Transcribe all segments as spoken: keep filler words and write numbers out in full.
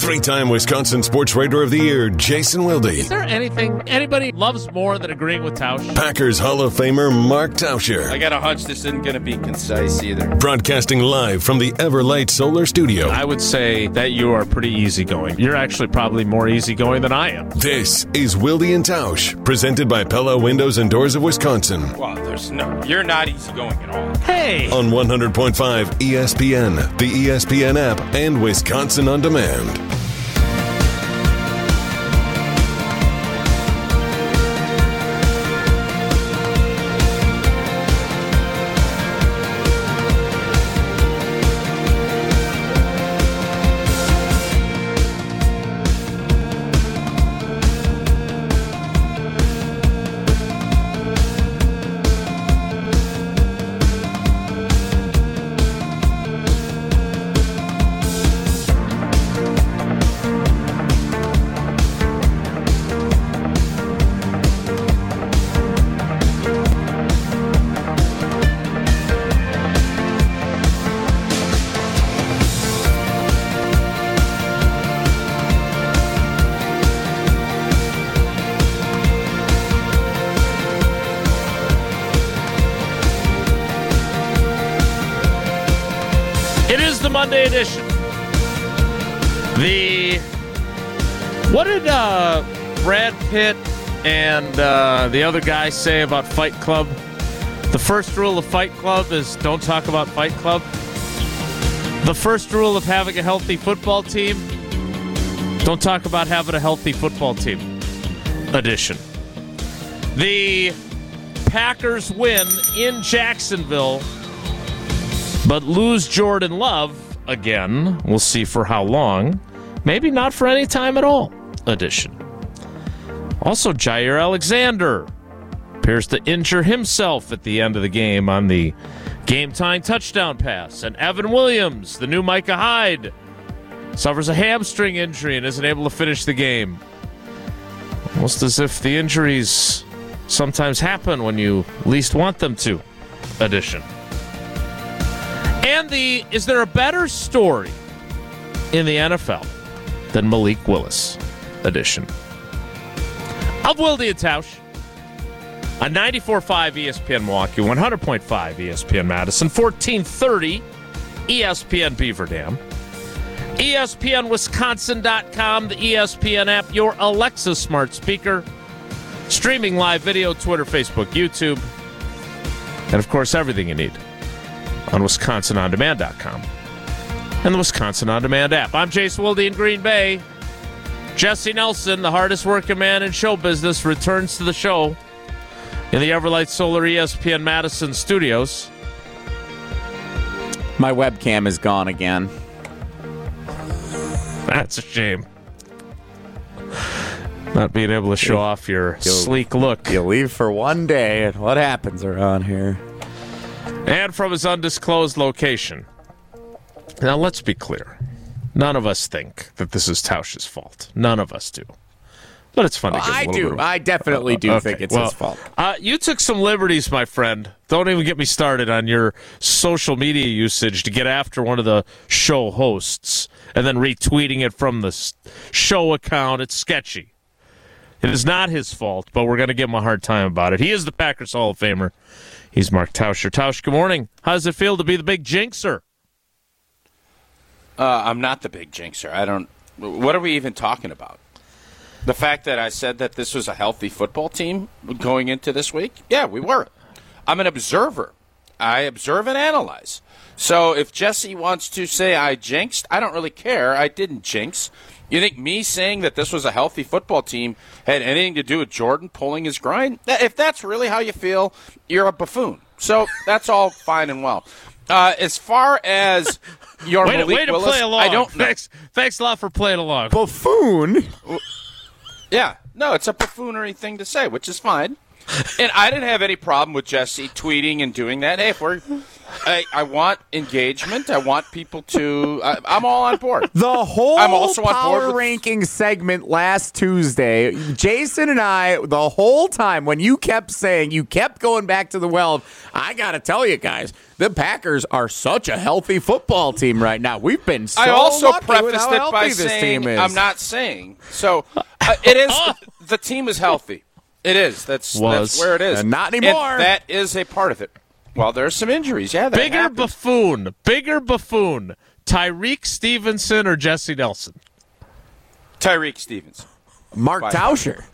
Three-time Wisconsin Sports Writer of the Year, Jason Wilde. Is there anything anybody loves more than agreeing with Tausch? Packers Hall of Famer, Mark Tauscher. I got a hunch this isn't going to be concise either. Broadcasting live from the Everlight Solar Studio. I would say that you are pretty easygoing. You're actually probably more easygoing than I am. This is Wilde and Tausch, presented by Pella Windows and Doors of Wisconsin. Well, there's no, you're not easygoing at all. Hey! On one hundred point five E S P N, the E S P N app, and Wisconsin On Demand. Monday edition. The what did uh, Brad Pitt and uh, the other guy say about Fight Club? The first rule of Fight Club is don't talk about Fight Club. The first rule of having a healthy football team, don't talk about having a healthy football team. Edition. The Packers win in Jacksonville, but lose Jordan Love again. We'll see for how long. Maybe not for any time at all. Edition. Also, Jair Alexander appears to injure himself at the end of the game on the game-tying touchdown pass. And Evan Williams, the new Micah Hyde, suffers a hamstring injury and isn't able to finish the game. Almost as if the injuries sometimes happen when you least want them to. Edition. And the, is there a better story in the N F L than Malik Willis? Edition. Of Wilde and Tausch on ninety-four point five E S P N Milwaukee, one hundred point five E S P N Madison, fourteen thirty E S P N Beaver Dam, E S P N Wisconsin dot com, the E S P N app, your Alexa smart speaker, streaming live video, Twitter, Facebook, YouTube, and of course everything you need on Wisconsin On Demand dot com and the Wisconsin On Demand app. I'm Jason Wilde in Green Bay. Jesse Nelson, the hardest working man in show business, returns to the show in the Everlight Solar E S P N Madison studios. My webcam is gone again. That's a shame. Not being able to show off your You'll, sleek look. You leave for one day, and what happens around here? And from his undisclosed location. Now, let's be clear. None of us think that this is Tausch's fault. None of us do. But it's fun well, to give I a little do. bit of... I definitely do okay. think it's well, his fault. Uh, you took some liberties, my friend. Don't even get me started on your social media usage to get after one of the show hosts and then retweeting it from the show account. It's sketchy. It is not his fault, but we're going to give him a hard time about it. He is the Packers Hall of Famer. He's Mark Tauscher. Tausch, good morning. How does it feel to be the big jinxer? Uh, I'm not the big jinxer. I don't. What are we even talking about? The fact that I said that this was a healthy football team going into this week? Yeah, we were. I'm an observer. I observe and analyze. So if Jesse wants to say I jinxed, I don't really care. I didn't jinx. You think me saying that this was a healthy football team had anything to do with Jordan pulling his grind? If that's really how you feel, you're a buffoon. So that's all fine and well. Uh, as far as your way, Malik way to Willis, play along. I don't know. Thanks, thanks a lot for playing along. Buffoon? Yeah, no, it's a buffoonery thing to say, which is fine. And I didn't have any problem with Jesse tweeting and doing that. Hey, if we're I, I want engagement. I want people to. I, I'm all on board. The whole I'm also on power board with- ranking segment last Tuesday, Jason and I, the whole time when you kept saying, you kept going back to the well of, I got to tell you guys, the Packers are such a healthy football team right now. We've been so I also lucky with prefaced how it healthy by this saying team is. I'm not saying. So uh, it is. The team is healthy. It is. That's Was. that's where it is. And not anymore. And that is a part of it. Well, there's some injuries. Yeah, that Bigger happens. buffoon. Bigger buffoon. Tyreek Stevenson or Jesse Nelson? Tyreek Stevenson. Mark By Tauscher.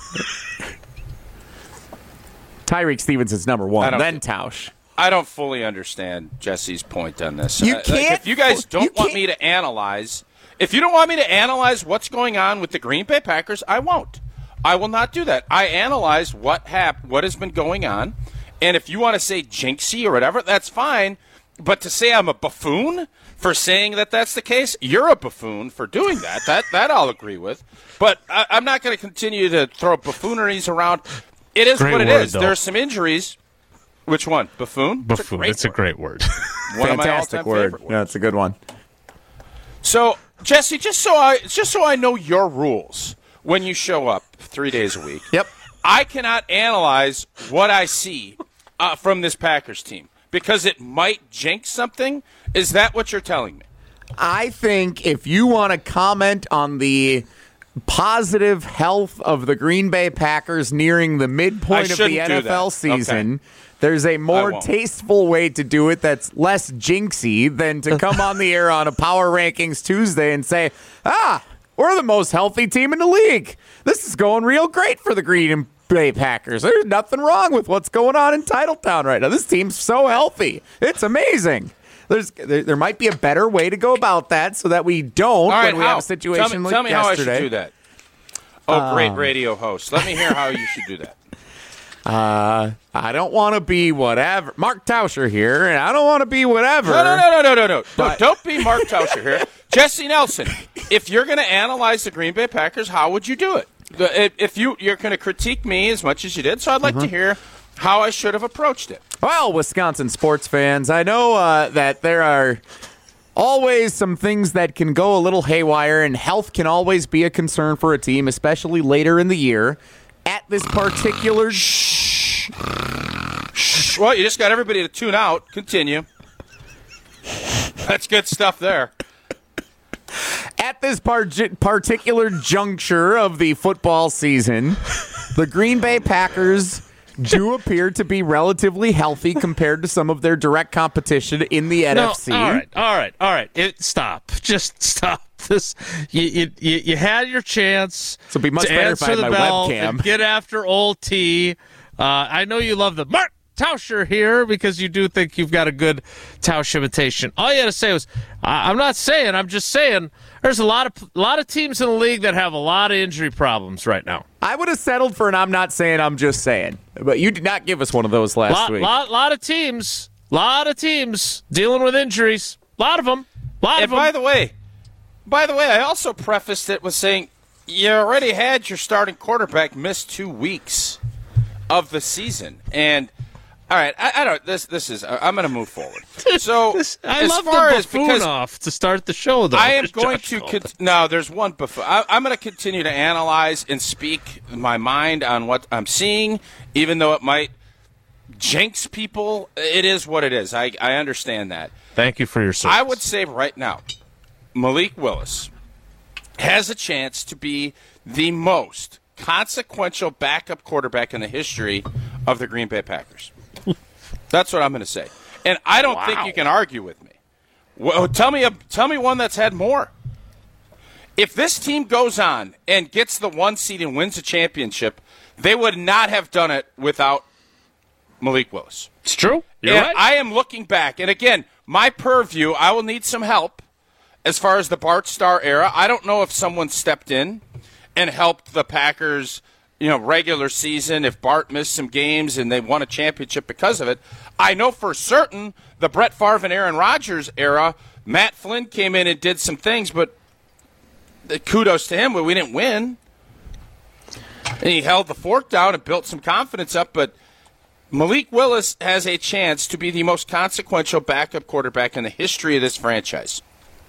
Tyreek Stevenson's number I one, don't then think- Tausch. I don't fully understand Jesse's point on this. You Uh, like, can't if you guys fu- don't you want can't- me to analyze, if you don't want me to analyze what's going on with the Green Bay Packers, I won't. I will not do that. I analyze what hap- what has been going on, and if you want to say jinxie or whatever, that's fine. But to say I'm a buffoon for saying that that's the case, you're a buffoon for doing that. That that I'll agree with. But I, I'm not going to continue to throw buffooneries around. It is Great what it word, is. though. There are some injuries. Which one? Buffoon? Buffoon. It's a great word. One of my Fantastic all-time word. favorite words. Yeah, it's a good one. So, Jesse, just so I just so I know your rules when you show up three days a week. Yep. I cannot analyze what I see uh, from this Packers team because it might jinx something. Is that what you're telling me? I think if you want to comment on the positive health of the Green Bay Packers nearing the midpoint I of the shouldn't N do F L that. season, Okay. there's a more won't. tasteful way to do it that's less jinxy than to come on the air on a Power Rankings Tuesday and say, ah, we're the most healthy team in the league. This is going real great for the Green Bay Packers. There's nothing wrong with what's going on in Titletown right now. This team's so healthy. It's amazing. There's there, there might be a better way to go about that so that we don't All right, when we how? have a situation tell me, like tell me yesterday. how I should do that. Oh, great radio host. Let me hear how you should do that. Uh, I don't want to be whatever. Mark Tauscher here, and I don't want to be whatever. No, no, no, no, no, no, no. But- no don't be Mark Tauscher here. Jesse Nelson, if you're going to analyze the Green Bay Packers, how would you do it? The- if- If you, you're going to critique me as much as you did, so I'd like Mm-hmm. to hear how I should have approached it. Well, Wisconsin sports fans, I know uh, that there are always some things that can go a little haywire, and health can always be a concern for a team, especially later in the year. At this particular... Well, you just got everybody to tune out. Continue. That's good stuff there. At this par- particular juncture of the football season, the Green Bay Packers do appear to be relatively healthy compared to some of their direct competition in the N F C. No, all right, all right, all right. It, stop. Just stop. This you, you you you had your chance. This would be much to better if I answer had the my bell webcam. and get after old T. Uh, I know you love the Mark Tauscher here because you do think you've got a good Tausch imitation. All you had to say was, I- I'm not saying. I'm just saying. There's a lot of a lot of teams in the league that have a lot of injury problems right now. I would have settled for an I'm not saying, I'm just saying. But you did not give us one of those last Lot, week. lot, lot of teams, lot of teams dealing with injuries. A lot of them. Lot And of them. by the way, by the way, I also prefaced it with saying you already had your starting quarterback miss two weeks of the season, and all right, I, I don't. This this is. I'm going to move forward. So This- I as love far the as buffoon because off to start the show, though. I am There's going Josh to. Colton. Con- no, there's one before. I, I'm going to continue to analyze and speak my mind on what I'm seeing, even though it might jinx people. It is what it is. I I understand that. Thank you for your service. I would say right now, Malik Willis has a chance to be the most consequential backup quarterback in the history of the Green Bay Packers. That's what I'm going to say. And I don't think Wow. you can argue with me. Well, tell me a, tell me one that's had more. If this team goes on and gets the one seed and wins a championship, they would not have done it without Malik Willis. It's true. You're and right. I am looking back, and again, my purview, I will need some help as far as the Bart Starr era. I don't know if someone stepped in and helped the Packers, you know, regular season, if Bart missed some games and they won a championship because of it. I know for certain the Brett Favre and Aaron Rodgers era, Matt Flynn came in and did some things, but kudos to him, but we didn't win. And he held the fork down and built some confidence up, but Malik Willis has a chance to be the most consequential backup quarterback in the history of this franchise.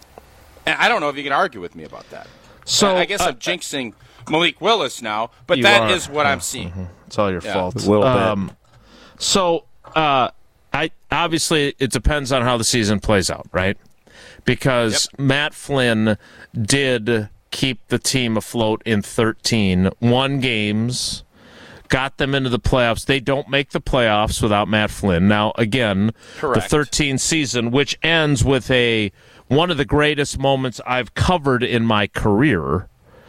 And I don't know if you can argue with me about that. So I guess uh, I'm jinxing Malik Willis now, but You that are. is what I'm seeing. Mm-hmm. It's all your Yeah. fault. A little bit. Um, so, uh, I obviously it depends on how the season plays out, right? Because Yep. Matt Flynn did keep the team afloat in thirteen, won games, got them into the playoffs. They don't make the playoffs without Matt Flynn. Now, again, Correct. the thirteen season, which ends with a one of the greatest moments I've covered in my career,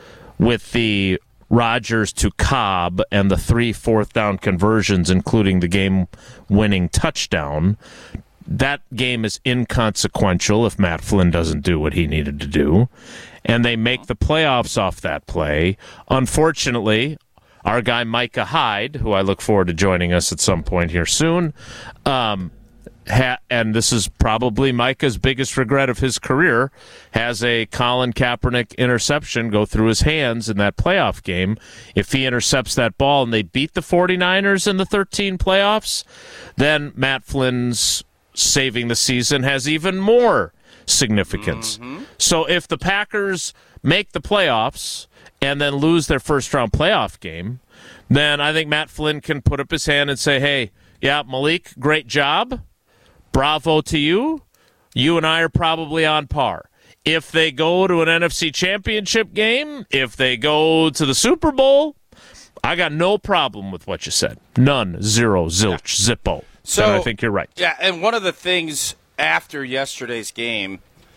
with the Rodgers to Cobb and the three fourth down conversions, including the game-winning touchdown. That game is inconsequential if Matt Flynn doesn't do what he needed to do. And they make the playoffs off that play. Unfortunately, our guy Micah Hyde, who I look forward to joining us at some point here soon, um, Ha- and this is probably Micah's biggest regret of his career, has a Colin Kaepernick interception go through his hands in that playoff game. If he intercepts that ball and they beat the 49ers in the thirteen playoffs, then Matt Flynn's saving the season has even more significance. Mm-hmm. So if the Packers make the playoffs and then lose their first-round playoff game, then I think Matt Flynn can put up his hand and say, hey, yeah, Malik, great job. Bravo to you. You and I are probably on par. If they go to an N F C championship game, if they go to the Super Bowl, I got no problem with what you said. None. Zero. Zilch. Zippo. So and I think you're right. Yeah, and one of the things after yesterday's game,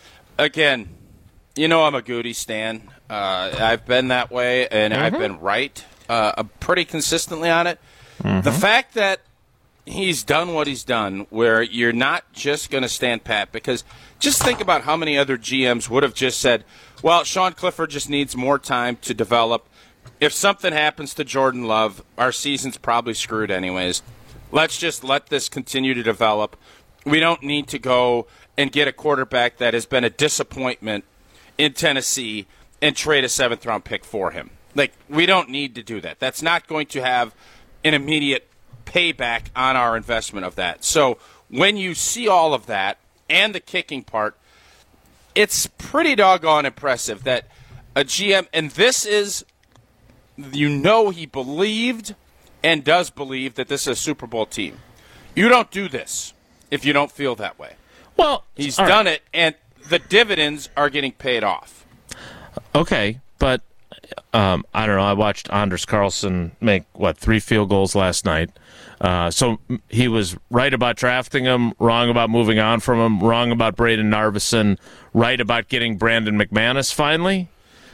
again, you know I'm a Goody stan. Uh, I've been that way, and mm-hmm. I've been right uh, pretty consistently on it. Mm-hmm. The fact that he's done what he's done, where you're not just going to stand pat, because just think about how many other G Ms would have just said, well, Sean Clifford just needs more time to develop. If something happens to Jordan Love, our season's probably screwed anyways. Let's just let this continue to develop. We don't need to go and get a quarterback that has been a disappointment in Tennessee and trade a seventh-round pick for him. Like, we don't need to do that. That's not going to have an immediate payback on our investment of that. So when you see all of that and the kicking part, it's pretty doggone impressive that a G M, and this is, you know, he believed and does believe that this is a Super Bowl team. You don't do this if you don't feel that way. Well, he's all done right. it, and the dividends are getting paid off. Okay, but um, I don't know. I watched Anders Carlson make, what, three field goals last night. Uh, so he was right about drafting him, wrong about moving on from him, wrong about Braden Narvison, right about getting Brandon McManus finally.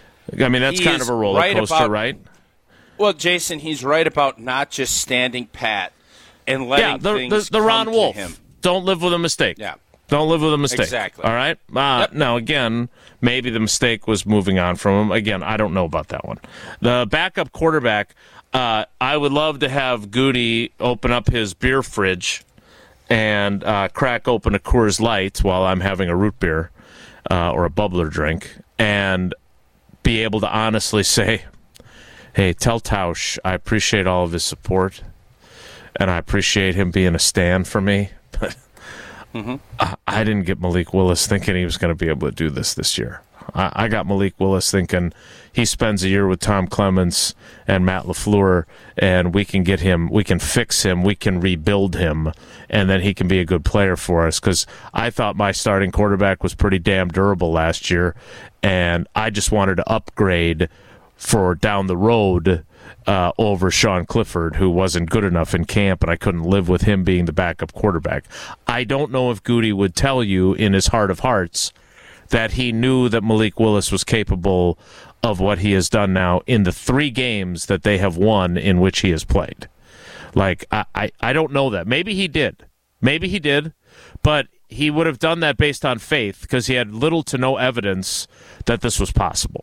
I mean, that's He kind is of a roller right coaster, about- right? Well, Jason, he's right about not just standing pat and letting Yeah, the, things the, the Ron come Wolf. to him. Don't live with a mistake. Yeah. Don't live with a mistake. Exactly. All right? Uh, Yep. Now, again, maybe the mistake was moving on from him. Again, I don't know about that one. The backup quarterback, uh, I would love to have Goody open up his beer fridge and uh, crack open a Coors Light while I'm having a root beer uh, or a bubbler drink and be able to honestly say, hey, tell Tausch I appreciate all of his support and I appreciate him being a stand for me. Mm-hmm. I, I didn't get Malik Willis thinking he was going to be able to do this this year. I, I got Malik Willis thinking he spends a year with Tom Clements and Matt LaFleur, and we can get him, we can fix him, we can rebuild him, and then he can be a good player for us. Because I thought my starting quarterback was pretty damn durable last year, and I just wanted to upgrade for down the road uh, over Sean Clifford, who wasn't good enough in camp, and I couldn't live with him being the backup quarterback. I don't know if Goody would tell you in his heart of hearts that he knew that Malik Willis was capable of what he has done now in the three games that they have won in which he has played. Like, I, I, I don't know that. Maybe he did. Maybe he did, but he would have done that based on faith because he had little to no evidence that this was possible.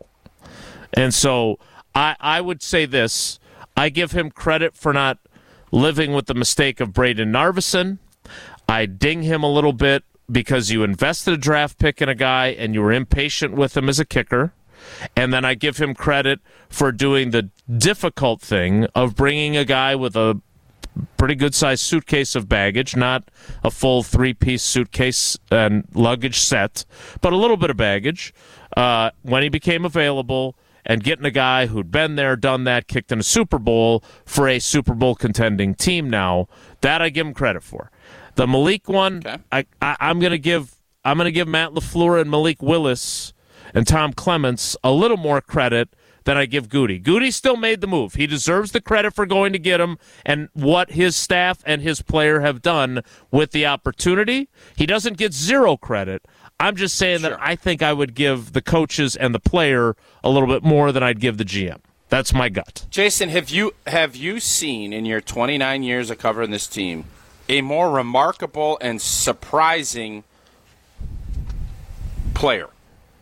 And so I, I would say this. I give him credit for not living with the mistake of Braden Narvison. I ding him a little bit because you invested a draft pick in a guy and you were impatient with him as a kicker. And then I give him credit for doing the difficult thing of bringing a guy with a pretty good-sized suitcase of baggage, not a full three-piece suitcase and luggage set, but a little bit of baggage uh, when he became available, and getting a guy who'd been there, done that, kicked in a Super Bowl for a Super Bowl contending team now, that I give him credit for. The Malik one, okay. I, I, I'm going to give I'm going to give Matt LaFleur and Malik Willis and Tom Clements a little more credit than I give Goody. Goody still made the move. He deserves the credit for going to get him and what his staff and his player have done with the opportunity. He doesn't get zero credit. I'm just saying sure. that I think I would give the coaches and the player a little bit more than I'd give the G M. That's my gut. Jason, have you have you seen in your twenty-nine years of covering this team a more remarkable and surprising player?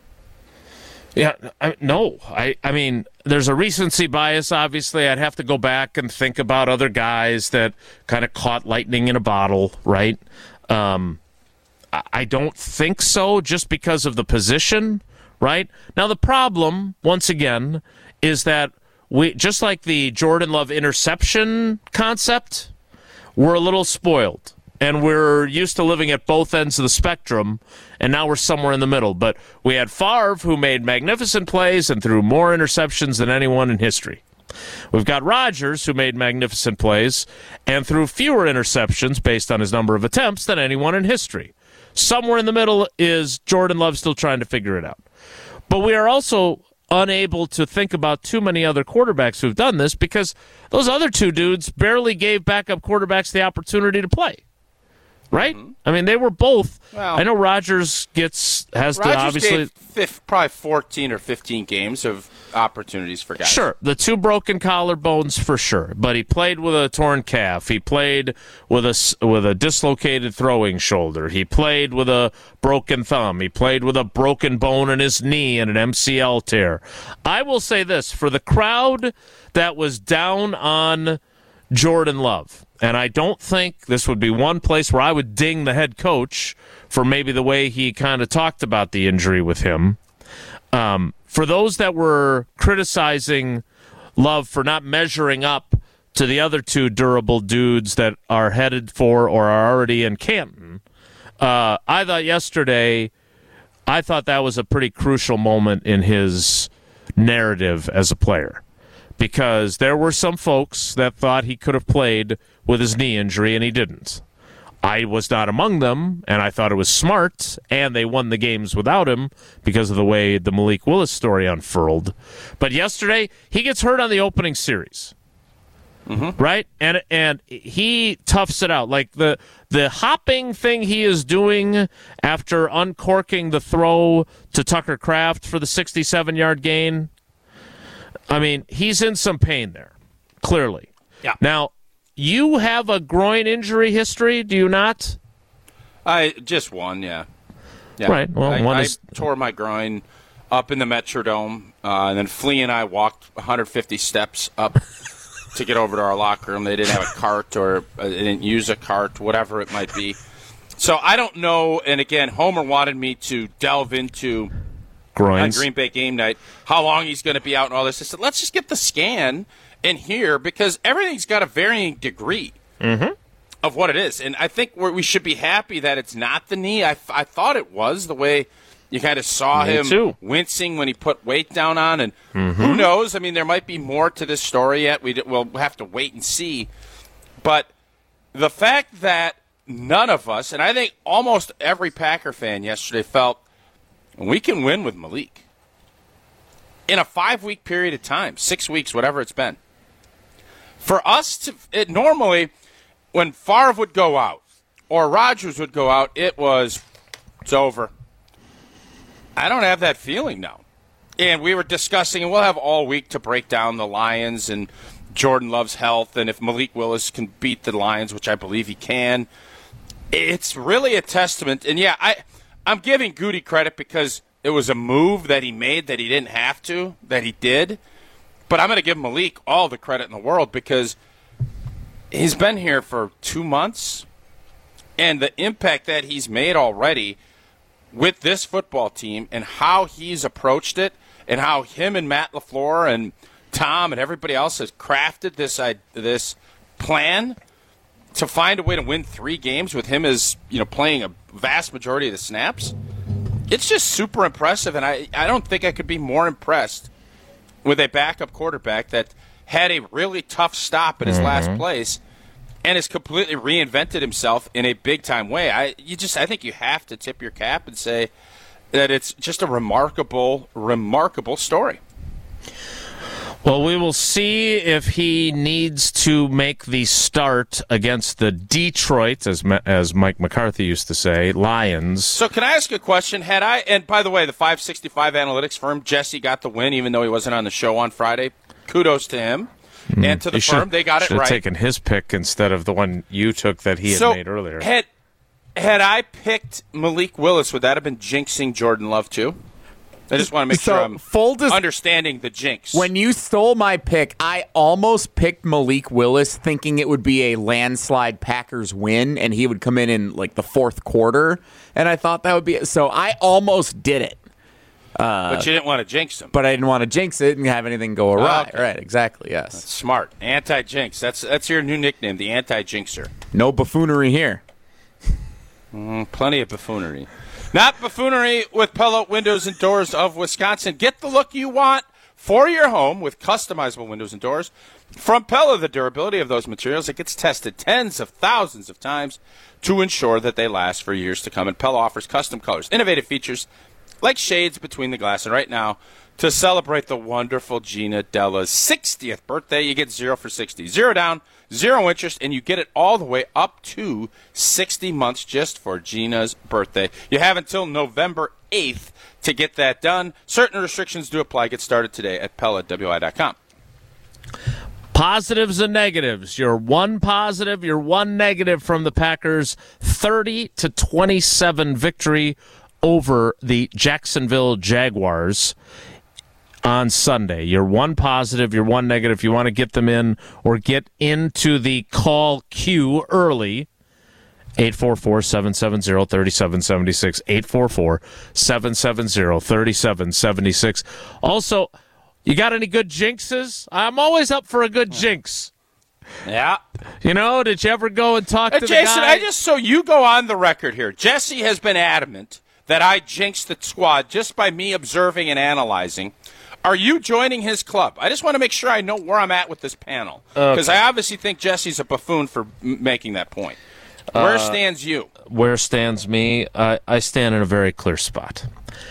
Yeah, I, no. I, I mean, there's a recency bias, obviously. I'd have to go back and think about other guys that kind of caught lightning in a bottle, right? Um, I, I don't think so, just because of the position, right? Now, the problem, once again, is that we, just like the Jordan Love interception concept, we're a little spoiled. And we're used to living at both ends of the spectrum, and now we're somewhere in the middle. But we had Favre, who made magnificent plays and threw more interceptions than anyone in history. We've got Rodgers, who made magnificent plays and threw fewer interceptions based on his number of attempts than anyone in history. Somewhere in the middle is Jordan Love still trying to figure it out. But we are also unable to think about too many other quarterbacks who've done this because those other two dudes barely gave backup quarterbacks the opportunity to play. Right? Mm-hmm. I mean, they were both. Well, I know Rodgers gets has Rodgers to obviously gave fifth, probably fourteen or fifteen games of opportunities for guys. Sure, the two broken collarbones for sure, but he played with a torn calf. He played with a with a dislocated throwing shoulder. He played with a broken thumb. He played with a broken bone in his knee and an M C L tear. I will say this for the crowd that was down on Jordan Love. And I don't think this would be one place where I would ding the head coach for maybe the way he kind of talked about the injury with him. Um, for those that were criticizing Love for not measuring up to the other two durable dudes that are headed for or are already in Canton, uh, I thought yesterday, I thought that was a pretty crucial moment in his narrative as a player. Because there were some folks that thought he could have played with his knee injury, and he didn't. I was not among them, and I thought it was smart, and they won the games without him because of the way the Malik Willis story unfurled. But yesterday, he gets hurt on the opening series. Mm-hmm. Right? And and he toughs it out. Like the the hopping thing he is doing after uncorking the throw to Tucker Kraft for the sixty-seven-yard gain, I mean, he's in some pain there, clearly. Yeah. Now, you have a groin injury history, do you not? I just one, yeah. yeah. Right. Well, I, one I is... tore my groin up in the Metrodome, uh, and then Flea and I walked one hundred fifty steps up to get over to our locker room. They didn't have a cart, or uh, they didn't use a cart, whatever it might be. So I don't know. And again, Homer wanted me to delve into groins on Green Bay game night, how long he's going to be out and all this. I said, let's just get the scan in here because everything's got a varying degree mm-hmm. of what it is. And I think we're, we should be happy that it's not the knee. I, I thought it was the way you kind of saw Me him too. wincing when he put weight down on. And mm-hmm. who knows? I mean, there might be more to this story yet. We, we'll have to wait and see. But the fact that none of us, and I think almost every Packer fan yesterday felt, we can win with Malik in a five-week period of time, six weeks, whatever it's been. For us to it, normally, when Favre would go out or Rodgers would go out, it was it's over. I don't have that feeling now. And we were discussing, and we'll have all week to break down the Lions and Jordan Love's health, and if Malik Willis can beat the Lions, which I believe he can. It's really a testament. And yeah, I. I'm giving Goody credit because it was a move that he made that he didn't have to, that he did. But I'm going to give Malik all the credit in the world because he's been here for two months, and the impact that he's made already with this football team and how he's approached it and how him and Matt LaFleur and Tom and everybody else has crafted this uh, this plan to find a way to win three games with him as, you know, playing a vast majority of the snaps, it's just super impressive. And I, I don't think I could be more impressed with a backup quarterback that had a really tough stop at his mm-hmm. last place and has completely reinvented himself in a big-time way. I you just I think you have to tip your cap and say that it's just a remarkable, remarkable story. Well, we will see if he needs to make the start against the Detroit, as as Mike McCarthy used to say, Lions. So can I ask a question? Had I, and by the way, the five sixty-five analytics firm, Jesse got the win, even though he wasn't on the show on Friday. Kudos to him mm, and to the firm. They got it right. Should have taken his pick instead of the one you took that he had so made earlier. Had, had I picked Malik Willis, would that have been jinxing Jordan Love too? I just want to make so, sure I'm full dis- understanding the jinx. When you stole my pick, I almost picked Malik Willis thinking it would be a landslide Packers win, and he would come in in like the fourth quarter, and I thought that would be – so I almost did it. Uh, but you didn't want to jinx him. But I didn't want to jinx it and have anything go awry. Oh, okay. Right, exactly, yes. That's smart. Anti-jinx. That's, that's your new nickname, the anti-jinxer. No buffoonery here. Mm, plenty of buffoonery. Not buffoonery with Pella Windows and Doors of Wisconsin. Get the look you want for your home with customizable windows and doors. From Pella, the durability of those materials, it gets tested tens of thousands of times to ensure that they last for years to come. And Pella offers custom colors, innovative features like shades between the glass. And right now, to celebrate the wonderful Gina Della's sixtieth birthday, you get zero for sixty. Zero down, zero interest, and you get it all the way up to sixty months just for Gina's birthday. You have until November eighth to get that done. Certain restrictions do apply. Get started today at Pella W I dot com. Positives and negatives. Your one positive, your one negative from the Packers' thirty to twenty-seven victory over the Jacksonville Jaguars on Sunday. Your one positive, your one negative. If you want to get them in or get into the call queue early, eight four four, seven seven zero, three seven seven six, eight four four, seven seven zero, three seven seven six. Also, you got any good jinxes? I'm always up for a good jinx. Yeah. You know, did you ever go and talk hey, to Jason, the guy? I just, so you go on the record here. Jesse has been adamant that I jinxed the squad just by me observing and analyzing. Are you joining his club? I just want to make sure I know where I'm at with this panel. Because okay. I obviously think Jesse's a buffoon for m- making that point. Where uh, stands you? Where stands me? Uh, I stand in a very clear spot.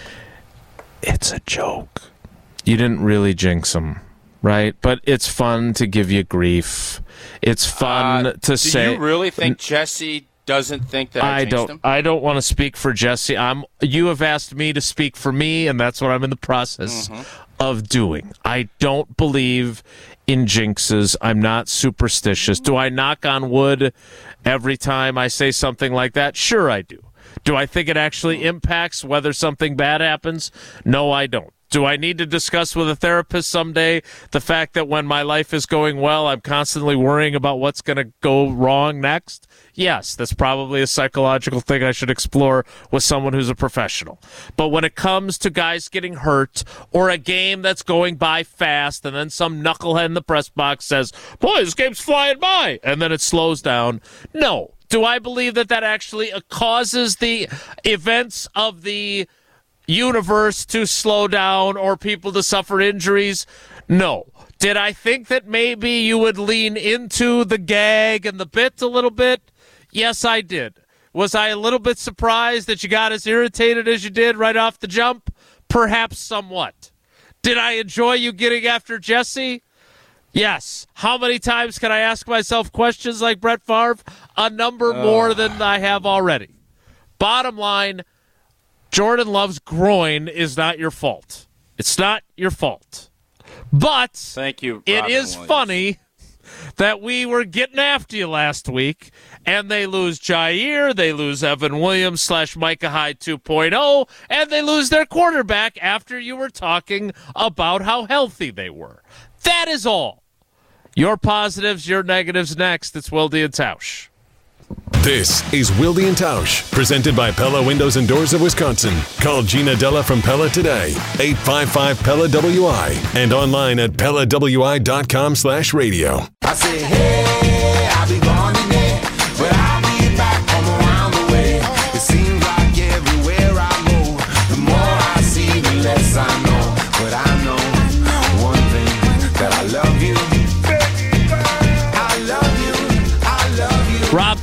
It's a joke. You didn't really jinx him, right? But it's fun to give you grief. It's fun uh, to do say. Do you really think Jesse doesn't think that I, I don't. Him? I don't want to speak for Jesse. I'm. You have asked me to speak for me, and that's what I'm in the process mm-hmm. of doing. I don't believe in jinxes. I'm not superstitious. Do I knock on wood every time I say something like that? Sure, I do. Do I think it actually impacts whether something bad happens? No, I don't. Do I need to discuss with a therapist someday the fact that when my life is going well, I'm constantly worrying about what's going to go wrong next? Yes, that's probably a psychological thing I should explore with someone who's a professional. But when it comes to guys getting hurt or a game that's going by fast and then some knucklehead in the press box says, boy, this game's flying by, and then it slows down, no. Do I believe that that actually causes the events of the universe to slow down or people to suffer injuries? No. Did I think that maybe you would lean into the gag and the bit a little bit? Yes, I did. Was I a little bit surprised that you got as irritated as you did right off the jump? Perhaps somewhat. Did I enjoy you getting after Jesse? Yes. How many times can I ask myself questions like Brett Favre? A number uh. more than I have already. Bottom line, Jordan Love's groin is not your fault. It's not your fault. But thank you. It Robin is Williams. funny that we were getting after you last week, and they lose Jair, they lose Evan Williams slash Micah Hyde two point oh, and they lose their quarterback after you were talking about how healthy they were. That is all. Your positives, your negatives next. It's Wilde and Tausch. This is Wilde and Tausch, presented by Pella Windows and Doors of Wisconsin. Call Gina Della from Pella today, eight five five Pella W I, and online at Pella W I dot com slash radio. I say, hey, I'll be gone in there.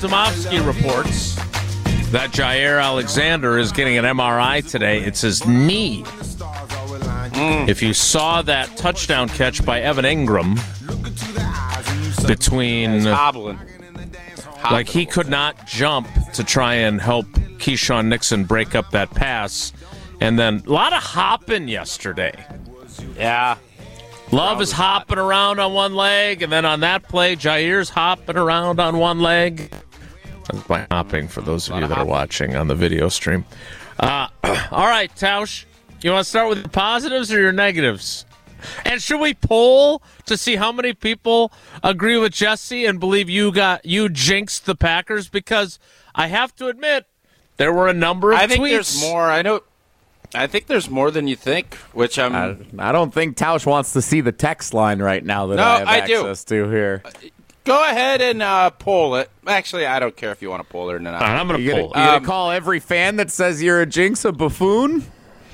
Demovsky reports that Jair Alexander is getting an M R I today. It's his knee. Mm. If you saw that touchdown catch by Evan Ingram between... hobbling. Like, he could not jump to try and help Keyshawn Nixon break up that pass. And then a lot of hopping yesterday. Yeah. Love is hopping around on one leg, and then on that play, Jair's hopping around on one leg. That's by hopping for those of you that are watching on the video stream. Uh, all right, Tausch, you want to start with the positives or your negatives? And should we poll to see how many people agree with Jesse and believe you got you jinxed the Packers? Because I have to admit, there were a number of I think tweets. There's more. I know. I think there's more than you think, which I'm. I, I don't think Tausch wants to see the text line right now that No, I have I do. access to here. Go ahead and uh, poll it. Actually, I don't care if you want to poll it or not. All right, I'm going to You poll gonna, it. you Um, gonna call every fan that says you're a jinx a buffoon?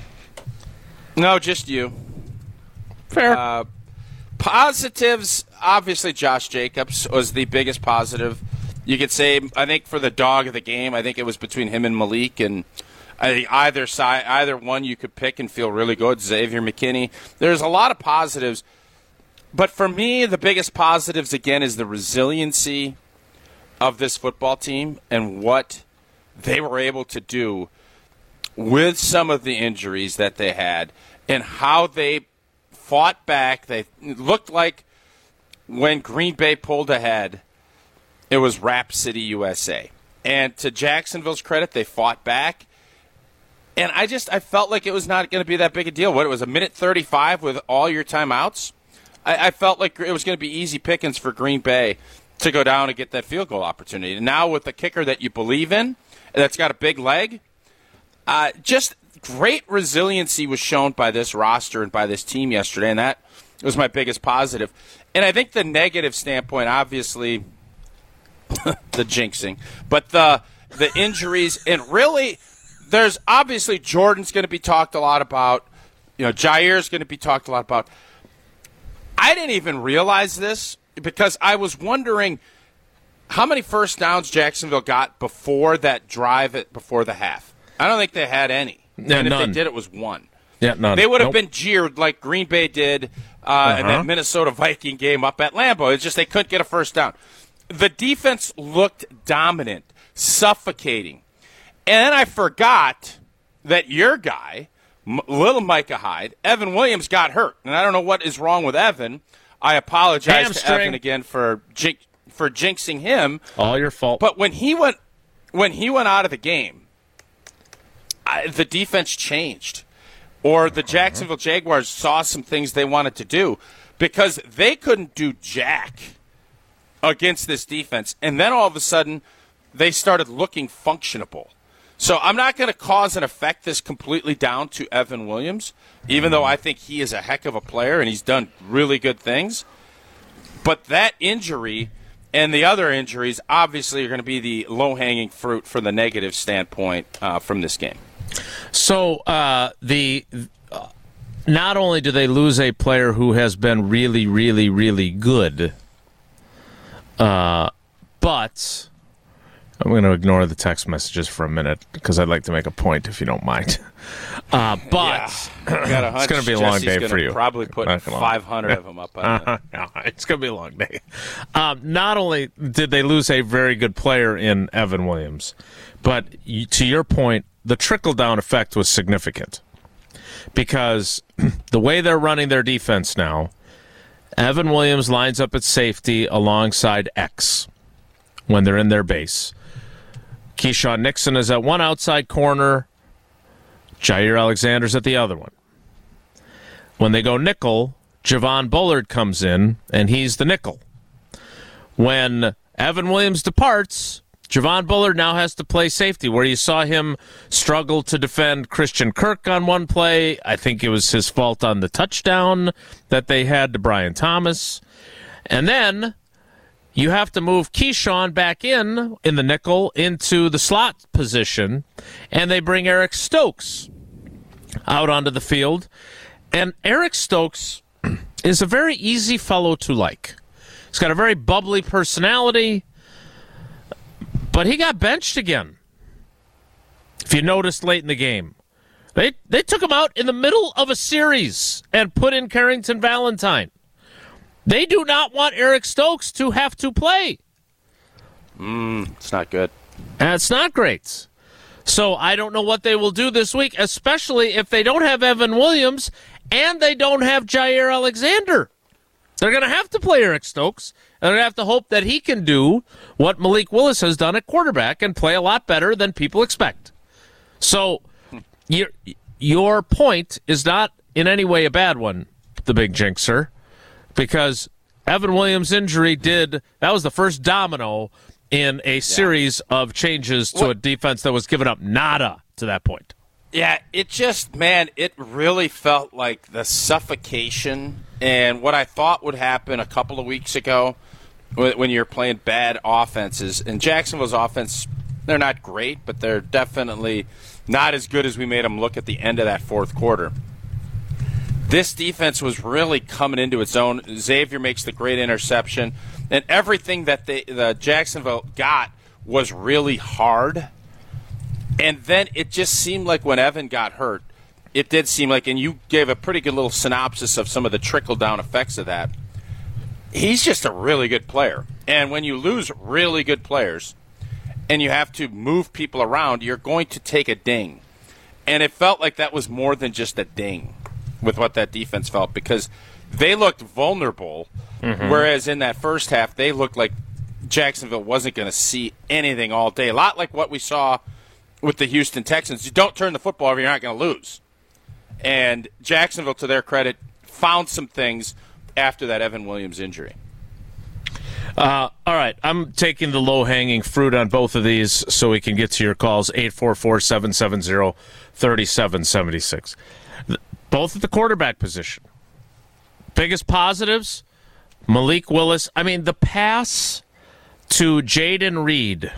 No, just you. Fair. Uh, positives, obviously Josh Jacobs was the biggest positive. You could say, I think for the dog of the game, I think it was between him and Malik, and I think either side, either one you could pick and feel really good. Xavier McKinney. There's a lot of positives, but for me, the biggest positives again is the resiliency of this football team and what they were able to do with some of the injuries that they had and how they fought back. They it looked like when Green Bay pulled ahead, it was Rap City, U S A. And to Jacksonville's credit, they fought back. And I just I felt like it was not going to be that big a deal. What, it was a minute thirty-five with all your timeouts? I, I felt like it was going to be easy pickings for Green Bay to go down and get that field goal opportunity. And now with the kicker that you believe in, that's got a big leg, uh, just great resiliency was shown by this roster and by this team yesterday, and that was my biggest positive. And I think the negative standpoint, obviously, the jinxing, but the the injuries, and really, there's obviously Jordan's going to be talked a lot about. You know, Jair's going to be talked a lot about. I didn't even realize this because I was wondering how many first downs Jacksonville got before that drive at, before the half. I don't think they had any. Yeah, and if none. they did, it was one. Yeah, none. They would have Nope. been jeered like Green Bay did uh, Uh-huh. in that Minnesota Viking game up at Lambeau. It's just they couldn't get a first down. The defense looked dominant, suffocating. And then I forgot that your guy, M- little Micah Hyde, Evan Williams, got hurt. And I don't know what is wrong with Evan. I apologize Hamstring. to Evan again for jin- for jinxing him. All your fault. But when he went when he went out of the game, I, the defense changed. Or the Jacksonville Jaguars saw some things they wanted to do because they couldn't do jack against this defense. And then all of a sudden, they started looking functionable. So I'm not going to cause and affect this completely down to Evan Williams, even though I think he is a heck of a player and he's done really good things. But that injury and the other injuries obviously are going to be the low-hanging fruit from the negative standpoint uh, from this game. So uh, the uh, not only do they lose a player who has been really, really, really good, uh, but I'm going to ignore the text messages for a minute because I'd like to make a point, if you don't mind. Uh, but Yeah. Got a hunch it's going to be a long Jesse's day gonna for you. Probably put Not gonna lie. five hundred of them up on Uh, no, it's going to be a long day. Um, not only did they lose a very good player in Evan Williams, but y- to your point, the trickle-down effect was significant because the way they're running their defense now, Evan Williams lines up at safety alongside X when they're in their base. Keyshawn Nixon is at one outside corner. Jair Alexander's at the other one. When they go nickel, Javon Bullard comes in, and he's the nickel. When Evan Williams departs, Javon Bullard now has to play safety, where you saw him struggle to defend Christian Kirk on one play. I think it was his fault on the touchdown that they had to Brian Thomas. And then you have to move Keyshawn back in, in the nickel, into the slot position, and they bring Eric Stokes out onto the field. And Eric Stokes is a very easy fellow to like. He's got a very bubbly personality, But he got benched again. If you noticed late in the game, they they took him out in the middle of a series and put in Carrington Valentine. They do not want Eric Stokes to have to play. Mm, it's not good. And it's not great. So I don't know what they will do this week, especially if they don't have Evan Williams and they don't have Jair Alexander. They're going to have to play Eric Stokes. They're going to have to hope that he can do what Malik Willis has done at quarterback and play a lot better than people expect. So your your point is not in any way a bad one, the big jinxer, because Evan Williams' injury did, that was the first domino in a series yeah. of changes to what? a defense that was giving up nada to that point. Yeah, it just, man, it really felt like the suffocation and what I thought would happen a couple of weeks ago when you're playing bad offenses. And Jacksonville's offense, they're not great, but they're definitely not as good as we made them look at the end of that fourth quarter. This defense was really coming into its own. Xavier makes the great interception, and everything that they, the Jacksonville got was really hard. And then it just seemed like when Evan got hurt, it did seem like, and you gave a pretty good little synopsis of some of the trickle-down effects of that. He's just a really good player. And when you lose really good players and you have to move people around, you're going to take a ding. And it felt like that was more than just a ding with what that defense felt, because they looked vulnerable, mm-hmm. whereas in that first half they looked like Jacksonville wasn't going to see anything all day. A lot like what we saw with the Houston Texans. You don't turn the football over, you're not going to lose. And Jacksonville, to their credit, found some things after that Evan Williams injury. Uh, all right, I'm taking the low-hanging fruit on both of these so we can get to your calls, eight four four, seven seven zero, three seven seven six. Both at the quarterback position. Biggest positives, Malik Willis. I mean, the pass to Jayden Reed,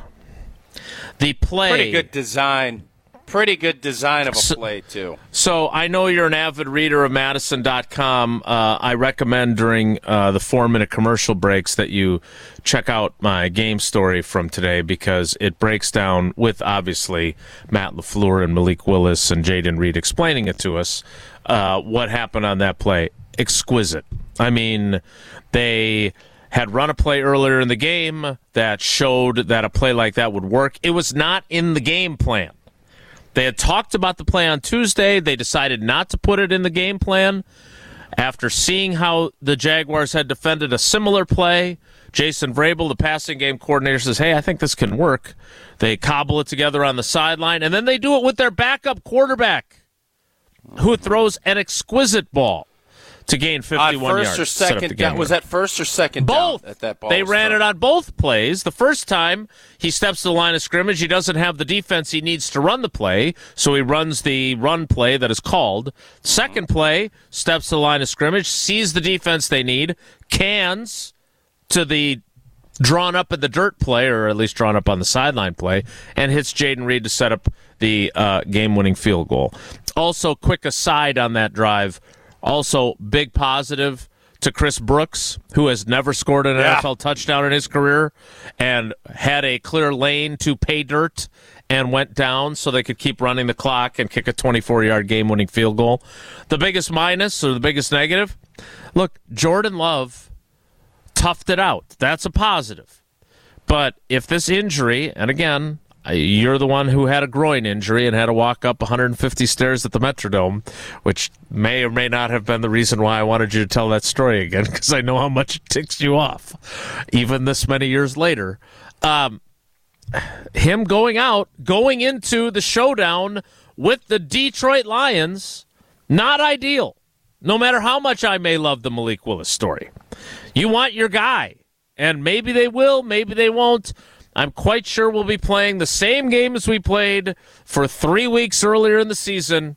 the play. Pretty good design. Pretty good design of a so, play, too. So I know you're an avid reader of Madison dot com. Uh, I recommend during uh, the four-minute commercial breaks that you check out my game story from today, because it breaks down with, obviously, Matt LaFleur and Malik Willis and Jayden Reed explaining it to us, uh, what happened on that play. Exquisite. I mean, they had run a play earlier in the game that showed that a play like that would work. It was not in the game plan. They had talked about the play on Tuesday. They decided not to put it in the game plan. After seeing how the Jaguars had defended a similar play, Jason Vrabel, the passing game coordinator, says, hey, I think this can work. They cobble it together on the sideline, and then they do it with their backup quarterback, who throws an exquisite ball to gain fifty-one uh, first yards. Or second down. Was that first or second both. down at that ball? They ran thrown? it on both plays. The first time, he steps to the line of scrimmage. He doesn't have the defense he needs to run the play, so he runs the run play that is called. Second play, steps to the line of scrimmage, sees the defense they need, cans to the drawn up in the dirt play, or at least drawn up on the sideline play, and hits Jayden Reed to set up the uh, game-winning field goal. Also, quick aside on that drive, also, big positive to Chris Brooks, who has never scored an yeah. N F L touchdown in his career and had a clear lane to pay dirt and went down so they could keep running the clock and kick a twenty-four-yard game-winning field goal. The biggest minus, or the biggest negative, look, Jordan Love toughed it out. That's a positive. But if this injury, and again, you're the one who had a groin injury and had to walk up one hundred fifty stairs at the Metrodome, which may or may not have been the reason why I wanted you to tell that story again, because I know how much it ticks you off, even this many years later. Um, him going out, going into the showdown with the Detroit Lions, not ideal, no matter how much I may love the Malik Willis story. You want your guy, and maybe they will, maybe they won't. I'm quite sure we'll be playing the same game as we played for three weeks earlier in the season.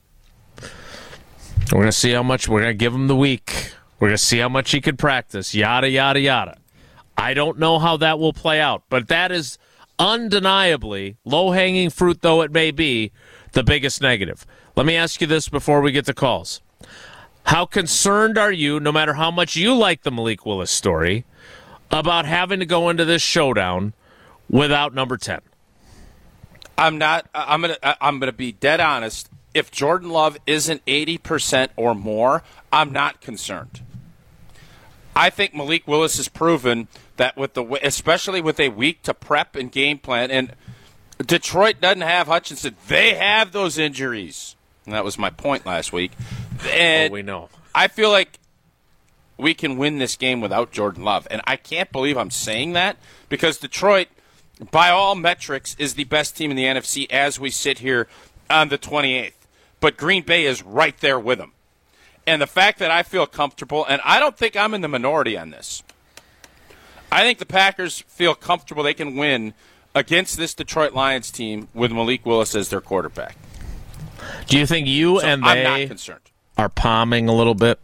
We're going to see how much, we're going to give him the week. We're going to see how much he could practice, yada, yada, yada. I don't know how that will play out, but that is undeniably, low-hanging fruit though it may be, the biggest negative. Let me ask you this before we get to calls. How concerned are you, no matter how much you like the Malik Willis story, about having to go into this showdown without number ten. I'm not. I'm gonna. I'm gonna be dead honest. If Jordan Love isn't eighty percent or more, I'm not concerned. I think Malik Willis has proven that with the, especially with a week to prep and game plan, and Detroit doesn't have Hutchinson. They have those injuries, and that was my point last week. And oh, we know. I feel like we can win this game without Jordan Love, and I can't believe I'm saying that because Detroit, by all metrics, is the best team in the N F C as we sit here on the twenty-eighth. But Green Bay is right there with them. And the fact that I feel comfortable, and I don't think I'm in the minority on this. I think the Packers feel comfortable they can win against this Detroit Lions team with Malik Willis as their quarterback. Do you think you so and I'm they not concerned. are palming a little bit?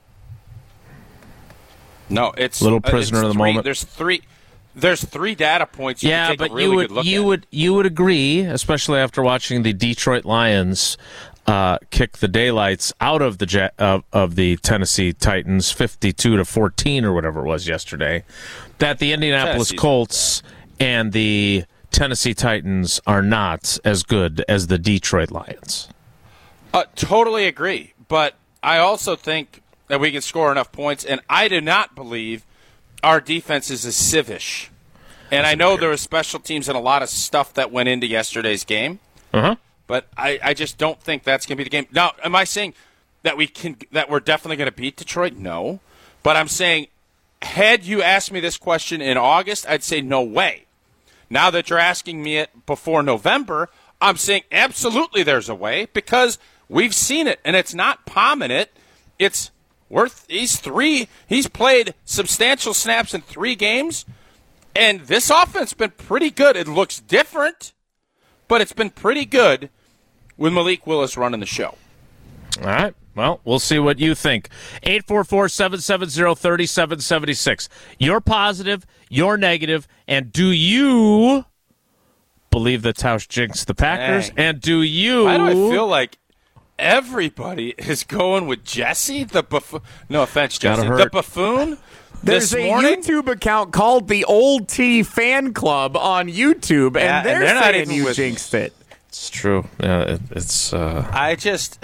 No, it's little prisoner it's of the three, moment. There's three. There's three data points. You yeah, can take but a really you would good look you at. would you would agree, especially after watching the Detroit Lions uh, kick the daylights out of the jet, of, of the Tennessee Titans, fifty-two to fourteen or whatever it was yesterday, that the Indianapolis Tennessee's Colts and the Tennessee Titans are not as good as the Detroit Lions. Uh, totally agree, but I also think that we can score enough points, and I do not believe our defense is as civish. And I know there were special teams and a lot of stuff that went into yesterday's game, Uh-huh. but I, I just don't think that's going to be the game. Now, am I saying that we can that we're definitely going to beat Detroit? No, but I'm saying had you asked me this question in August, I'd say no way. Now that you're asking me it before November, I'm saying absolutely there's a way because we've seen it, and it's not palming it. It's worth he's three. He's played substantial snaps in three games, and this offense has been pretty good. It looks different, but it's been pretty good with Malik Willis running the show. All right. Well, we'll see what you think. eight four four, seven seven zero, three seven seven six. You're positive, you're negative, and do you believe that Tausch jinxed the Packers? Dang. And do you... Why do I feel like everybody is going with Jesse, the buffoon? No offense, Gotta Jesse. hurt. The buffoon There's this a morning? YouTube account called the Old T Fan Club on YouTube, Yeah, and they're, and they're not saying even you with jinxed it. It's true. Yeah, it, it's... Uh... I just,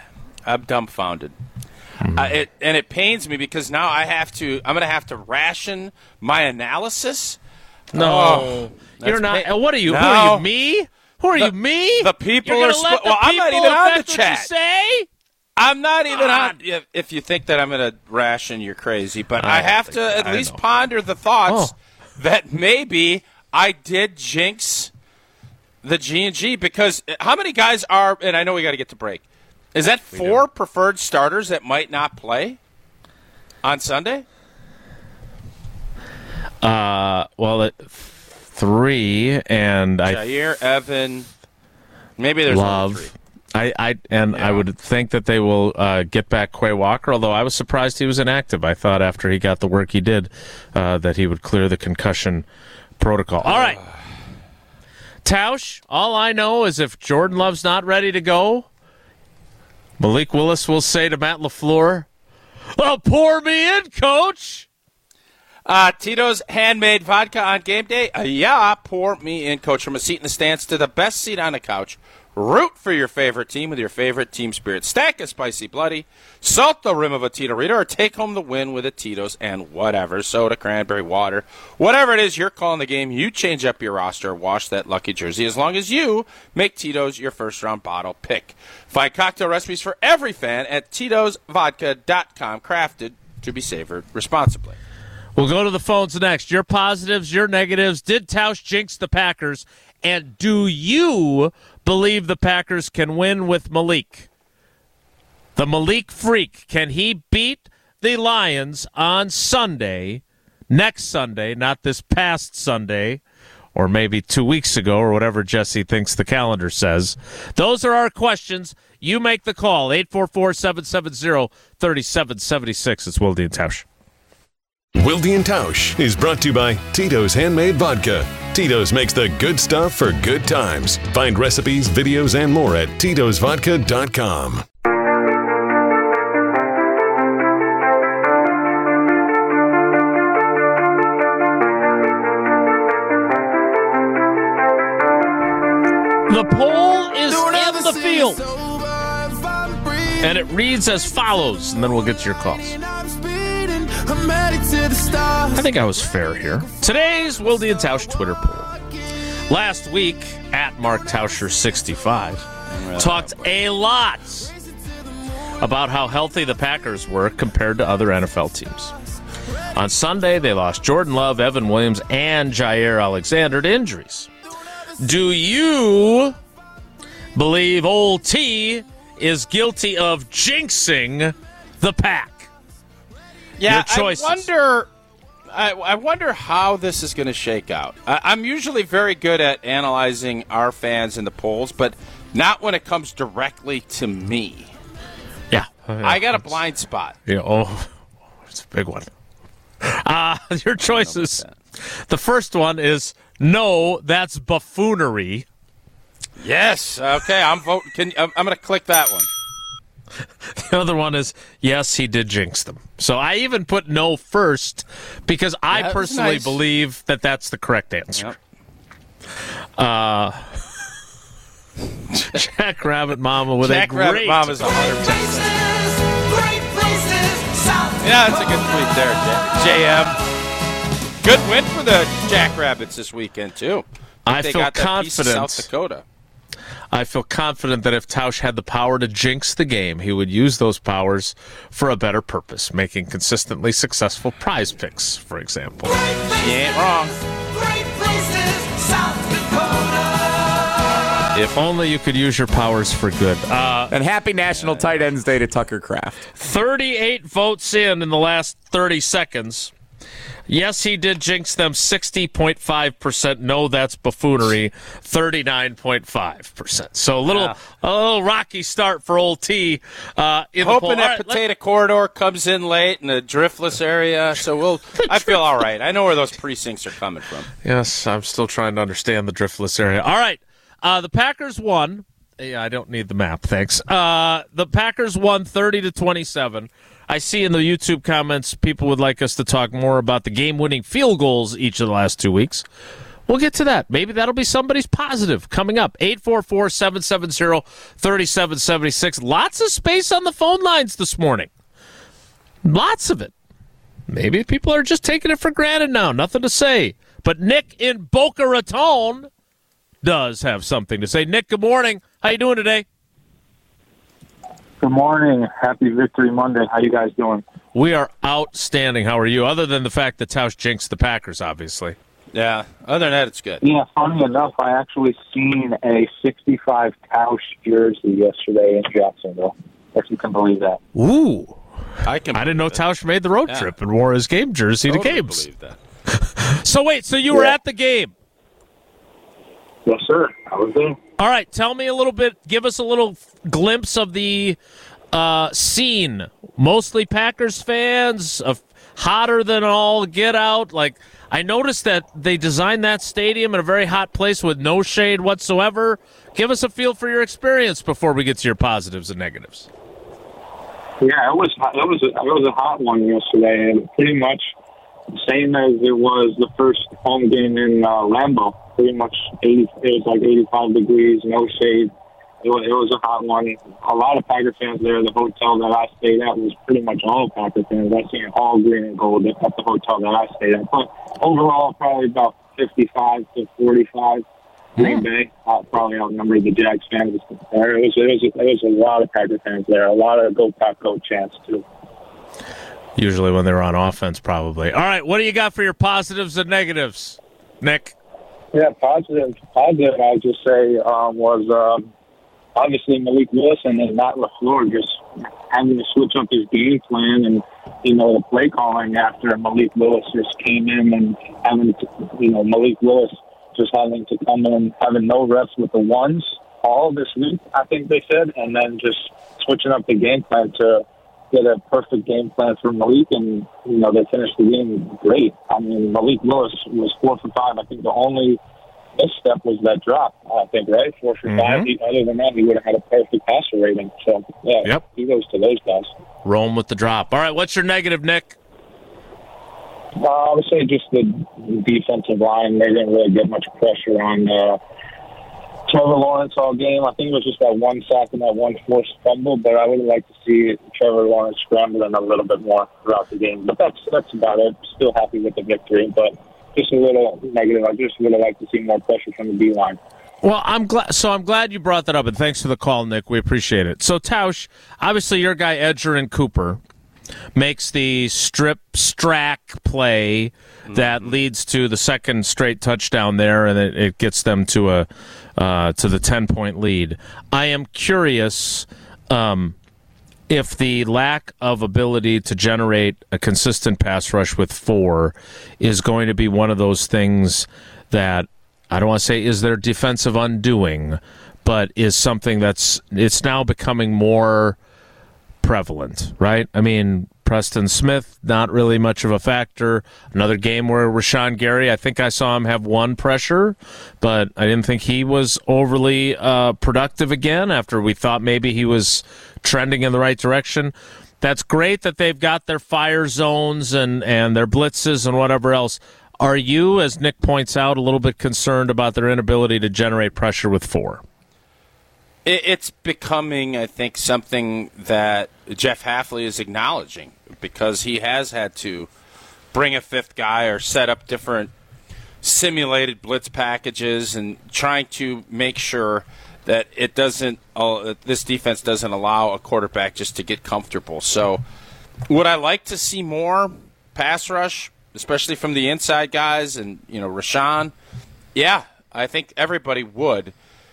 I'm dumbfounded. Mm-hmm. Uh, it, and it pains me because now I have to, I'm going to have to ration my analysis. No. Oh, You're that's not... pa- what are you? No. Who are you, me? Who are The- you, me? the people You're are gonna let sp- the well, I'm not people even on the affect what you chat. say? I'm not even Come on. on. If, if you think that I'm going to ration, you're crazy. But I I, don't have think to that. at I least know. ponder the thoughts Oh. that maybe I did jinx the G and G because how many guys are? And I know we got to get to break. Is that four preferred starters that might not play on Sunday? Uh, well, it, three, and I Jair, Evan. Maybe there's love. only three. I, I and Yeah. I would think that they will uh, get back Quay Walker, although I was surprised he was inactive. I thought after he got the work he did uh, that he would clear the concussion protocol. All right. Tausch, all I know is if Jordan Love's not ready to go, Malik Willis will say to Matt LaFleur, "Oh, pour me in, coach." Uh, Tito's handmade vodka on game day. Uh, yeah, pour me in, coach. From a seat in the stands to the best seat on the couch. Root for your favorite team with your favorite team spirit. Stack a spicy bloody. Salt the rim of a Tito Rita or take home the win with a Tito's and whatever. Soda, cranberry, water. Whatever it is you're calling the game, you change up your roster. Wash that lucky jersey as long as you make Tito's your first round bottle pick. Find cocktail recipes for every fan at Tito's Vodka dot com. Crafted to be savored responsibly. We'll go to the phones next. Your positives, your negatives. Did Tausch jinx the Packers? And do you believe the Packers can win with Malik? The Malik Freak, can he beat the Lions on Sunday, next Sunday, not this past Sunday, or maybe two weeks ago, or whatever Jesse thinks the calendar says? Those are our questions. You make the call, eight four four, seven seven zero, three seven seven six. It's Wilde and Tausch. Wilde and Tausch is brought to you by Tito's Handmade Vodka. Tito's makes the good stuff for good times. Find recipes, videos, and more at Titos Vodka dot com. poll is in the field. And it reads as follows, and then we'll get to your calls. I think I was fair here. Today's Wilde and Tausch Twitter poll. Last week, at Mark Tauscher sixty-five, talked a lot about how healthy the Packers were compared to other N F L teams. On Sunday, they lost Jordan Love, Evan Williams, and Jair Alexander to injuries. Do you believe Old T is guilty of jinxing the Pack? Yeah, Your choices. I wonder. I, I wonder how this is going to shake out. I, I'm usually very good at analyzing our fans in the polls, but not when it comes directly to me. Yeah, I got a blind spot. Yeah, oh, it's a big one. Uh, your choices. The first one is no, that's buffoonery. Yes. Okay, I'm voting. Can, I'm, I'm going to click that one. The other one is yes, he did jinx them. So I even put no first because I Yeah, personally nice. believe that that's the correct answer. Yep. Uh, Jack Rabbit Mama with Jack a Rabbit great. Mama's one hundred percent. Yeah, that's a good tweet there, J- JM. Good win for the Jackrabbits this weekend, too. I they feel got that piece of confident. South Dakota. I feel confident that if Tausch had the power to jinx the game, he would use those powers for a better purpose, making consistently successful prize picks, for example. He ain't wrong. If only you could use your powers for good. Uh, And happy National Tight Ends Day to Tucker Kraft. thirty-eight votes in in the last thirty seconds. Yes, he did jinx them sixty point five percent. No, that's buffoonery, thirty-nine point five percent. So a little, Yeah. a little rocky start for old T. Uh, in the poll. Hoping that All right, let- potato corridor comes in late in the driftless area, so we'll. I feel all right. I know where those precincts are coming from. Yes, I'm still trying to understand the driftless area. All right. Uh, the Packers won. Yeah, I don't need the map, thanks. Uh, the Packers won thirty to twenty-seven. I see in the YouTube comments people would like us to talk more about the game-winning field goals each of the last two weeks. We'll get to that. Maybe that'll be somebody's positive coming up. eight four four, seven seven zero, three seven seven six. Lots of space on the phone lines this morning. Lots of it. Maybe people are just taking it for granted now. Nothing to say. But Nick in Boca Raton does have something to say. Nick, good morning. How you doing today? Good morning. Happy Victory Monday. How you guys doing? We are outstanding. How are you? Other than the fact that Tausch jinxed the Packers, obviously. Yeah. Other than that, it's good. Yeah, funny enough, I actually seen a sixty-five Tausch jersey yesterday in Jacksonville, if you can believe that. Ooh. I can. I didn't know believe it. Tausch made the road Yeah. trip and wore his game jersey Totally to games. believe that. So wait, so you were Yeah. at the game. Yes, sir. I was there. All right, tell me a little bit, give us a little glimpse of the uh, scene. Mostly Packers fans, uh, hotter than all get out. Like, I noticed that they designed that stadium in a very hot place with no shade whatsoever. Give us a feel for your experience before we get to your positives and negatives. Yeah, it was it was a, it was a hot one yesterday, and pretty much the same as it was the first home game in uh, Lambeau. Pretty much eighty. It was like eighty-five degrees, no shade. It was, it was a hot one. A lot of Packer fans there. The hotel that I stayed at was pretty much all Packer fans. I seen all green and gold at the hotel that I stayed at. But overall, probably about fifty-five to forty-five. Green Bay uh, probably outnumbered the Jags fans there. It was, it was, it was a lot of Packer fans there. A lot of Go Pack Go chants too. Usually when they're on offense, probably. All right, what do you got for your positives and negatives, Nick? Yeah, positive. Positive, I'll just say, um, was um, obviously Malik Willis and then Matt LaFleur just having to switch up his game plan and, you know, the play calling after Malik Willis just came in and having to, you know, Malik Willis just having to come in, having no reps with the ones all this week, I think they said, and then just switching up the game plan to get a perfect game plan for Malik, and, you know, they finished the game great. I mean, Malik Willis was four for five. I think the only misstep was that drop, I think, right? Four for Mm-hmm. five. He, other than that, he would have had a perfect passer rating. So, yeah, Yep. kudos to those guys. Rome with the drop. All right, what's your negative, Nick? Uh, I would say just the defensive line. They didn't really get much pressure on uh, Trevor Lawrence all game. I think it was just that one sack and that one forced fumble, but I would like to see Trevor Lawrence scrambling a little bit more throughout the game. But that's that's about it. Still happy with the victory, but just a little negative. I just would like to see more pressure from the D-line. Well, I'm glad. So I'm glad you brought that up, and thanks for the call, Nick. We appreciate it. So Tausch, obviously your guy Edger and Cooper makes the strip strack play that mm-hmm. leads to the second straight touchdown there, and it, it gets them to a uh, to the ten point lead. I am curious um, if the lack of ability to generate a consistent pass rush with four is going to be one of those things that I don't want to say is their defensive undoing, but is something that's it's now becoming more prevalent, right? I mean, Preston Smith, not really much of a factor. Another game where Rashawn Gary, I think I saw him have one pressure, but I didn't think he was overly uh, productive again after we thought maybe he was trending in the right direction. That's great that they've got their fire zones and, and their blitzes and whatever else. Are you, as Nick points out, a little bit concerned about their inability to generate pressure with four? It's becoming, I think, something that Jeff Hafley is acknowledging because he has had to bring a fifth guy or set up different simulated blitz packages and trying to make sure that it doesn't, uh, this defense doesn't allow a quarterback just to get comfortable. So would I like to see more pass rush, especially from the inside guys and, you know, Rashawn? Yeah, I think everybody would.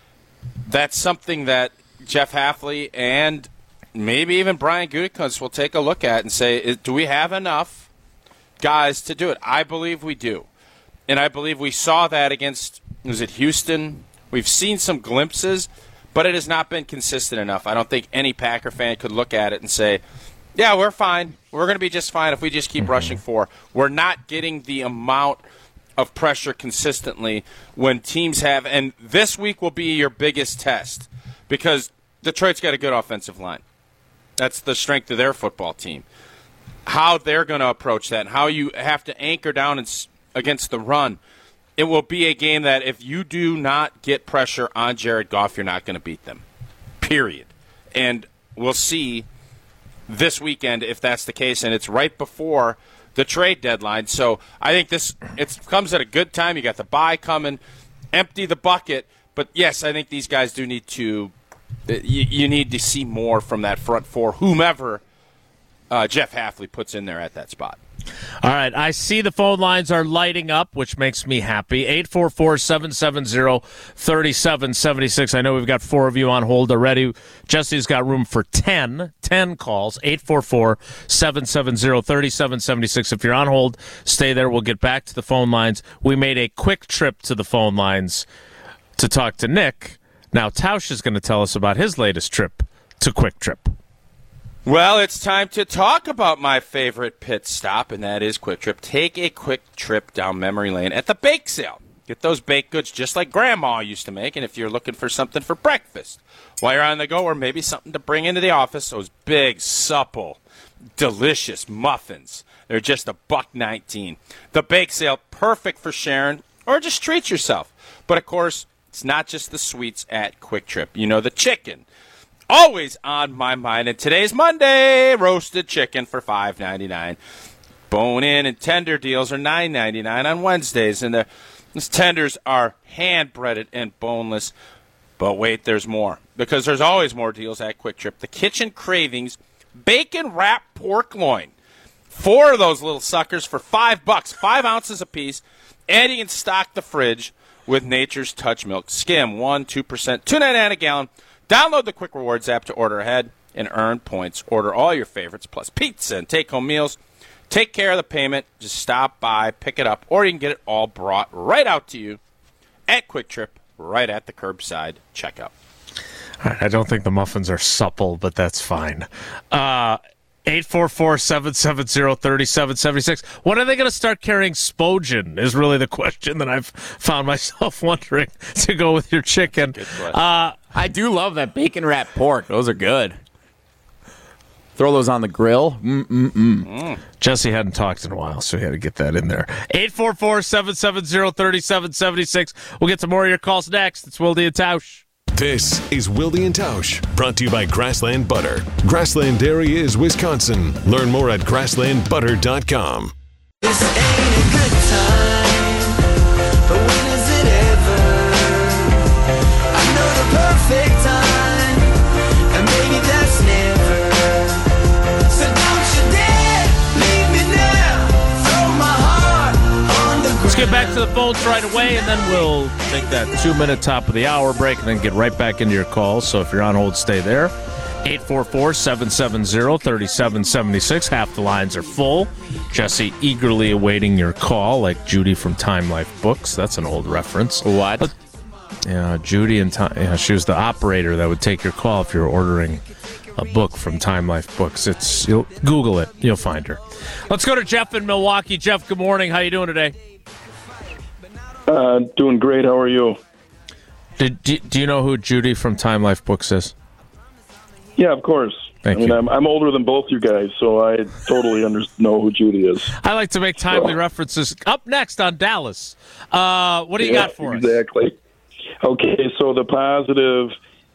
That's something that Jeff Hafley and maybe even Brian Gutekunst will take a look at and say, do we have enough guys to do it? I believe we do. And I believe we saw that against, was it Houston? We've seen some glimpses, but it has not been consistent enough. I don't think any Packer fan could look at it and say, yeah, we're fine. We're going to be just fine if we just keep rushing four. We're not getting the amount of pressure consistently when teams have, and this week will be your biggest test because Detroit's got a good offensive line. That's the strength of their football team. How they're going to approach that and how you have to anchor down and, against the run, it will be a game that if you do not get pressure on Jared Goff, you're not going to beat them, period. And we'll see this weekend if that's the case, and it's right before the trade deadline. So I think this it comes at a good time. You got the bye coming, empty the bucket. But, yes, I think these guys do need to you, you need to see more from that front four, whomever uh, Jeff Hafley puts in there at that spot. All right, I see the phone lines are lighting up, which makes me happy. eight four four, seven seven zero, three seven seven six. I know we've got four of you on hold already. Jesse's got room for ten, ten calls. eight four four, seven seven zero, three seven seven six. If you're on hold, stay there. We'll get back to the phone lines. We made a quick trip to the phone lines to talk to Nick. Now Tausch is going to tell us about his latest trip to Quick Trip. Well, it's time to talk about my favorite pit stop, and that is Quick Trip. Take a quick trip down memory lane at the bake sale. Get those baked goods just like Grandma used to make, and if you're looking for something for breakfast while you're on the go, or maybe something to bring into the office, those big, supple, delicious muffins. They're just a buck nineteen. The bake sale, perfect for sharing, or just treat yourself. But, of course, it's not just the sweets at Quick Trip. You know, the chicken. Always on my mind, and today's Monday, roasted chicken for five ninety-nine. Bone-in and tender deals are nine ninety-nine on Wednesdays, and the these tenders are hand-breaded and boneless. But wait, there's more, because there's always more deals at Quick Trip. The Kitchen Cravings bacon-wrapped pork loin. Four of those little suckers for five bucks, five ounces apiece, and you can stock the fridge with Nature's Touch milk. Skim, one, two percent, two ninety-nine a gallon. Download the Quick Rewards app to order ahead and earn points. Order all your favorites, plus pizza and take-home meals. Take care of the payment. Just stop by, pick it up, or you can get it all brought right out to you at Quick Trip, right at the curbside checkout. I don't think the muffins are supple, but that's fine. Uh, eight four four, seven seven zero, three seven seven six. When are they going to start carrying Spogen is really the question that I've found myself wondering to go with your chicken. Uh, I do love that bacon wrapped pork. Those are good. Throw those on the grill. Mm-mm-mm. Mm. Jesse hadn't talked in a while, so he had to get that in there. eight four four, seven seven zero, three seven seven six. We'll get to more of your calls next. It's Wilde and Tausch. This is Wilde and Tausch, brought to you by Grassland Butter. Grassland Dairy is Wisconsin. Learn more at grassland butter dot com. This ain't a good time, but when is it ever? I know the perfect time, and maybe that's never. So don't you dare leave me now. Throw my heart on the ground. Let's get back to the phones right away, and then we'll take that two-minute top of the hour break and then get right back into your calls. So if you're on hold, stay there. eight four four, seven seven zero, three seven seven six. Half the lines are full. Jesse eagerly awaiting your call, like Judy from Time Life Books. That's an old reference. What? But, yeah, Judy and Time. Yeah, she was the operator that would take your call if you were ordering a book from Time Life Books. It's you'll Google it, you'll find her. Let's go to Jeff in Milwaukee. Jeff, good morning. How you doing today? Uh, doing great. How are you? Did do, do you know who Judy from Time Life Books is? Yeah, of course. Thank I mean, you. I'm, I'm older than both you guys, so I totally under, know who Judy is. I like to make timely Oh. references. Up next on Dallas. Uh, what do you Yeah, got for us? Exactly. Okay, so the positive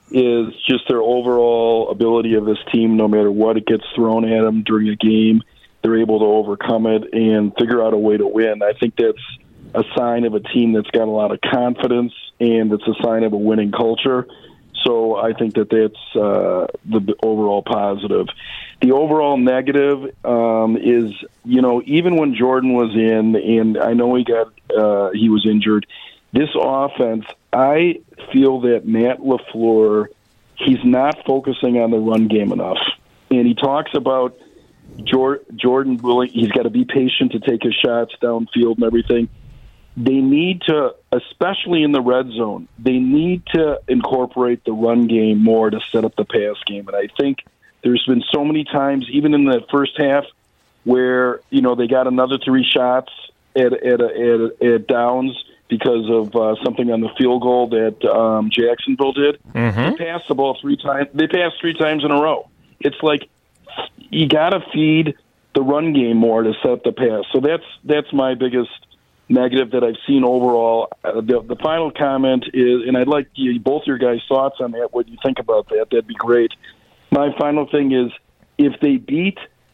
is just their overall ability of this team. No matter what it gets thrown at them during a game, they're able to overcome it and figure out a way to win. I think that's a sign of a team that's got a lot of confidence, and it's a sign of a winning culture. So I think that that's uh, the overall positive. The overall negative um, is, you know, even when Jordan was in, and I know he got uh, he was injured, this offense, I feel that Matt LaFleur, he's not focusing on the run game enough. And he talks about Jor- Jordan willing, he's got to be patient to take his shots downfield and everything. They need to, especially in the red zone, they need to incorporate the run game more to set up the pass game. And I think there's been so many times, even in the first half, where, you know, they got another three shots at at, at, at downs because of uh, something on the field goal that um, Jacksonville did. Mm-hmm. They passed the ball three times. They passed three times in a row. It's like you got to feed the run game more to set up the pass. So that's that's my biggest negative that I've seen overall. Uh, the, the final comment is, and I'd like you, both your guys' thoughts on that, what you think about that. That'd be great. My final thing is, if they beat